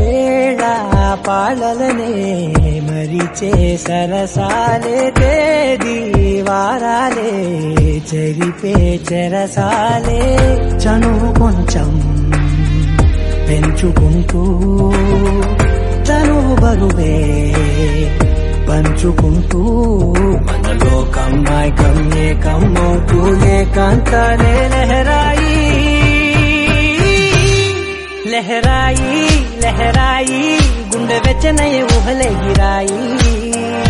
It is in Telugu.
వేళ పాలలనే మరిచే సరసాలే తేదీ వారాలే చెరిపే చెరసాలే చనువు కొంచెం పెంచుకుంటూ చనువు బరువే పంచుకుంటూ మనలో కమ్మాయికం ఏకమవుతూ ఏకాంతాలే లహరాయి లహరాయి లహరాయి గుండె వెచ్చనయ్యే ఊహలే గిరాయి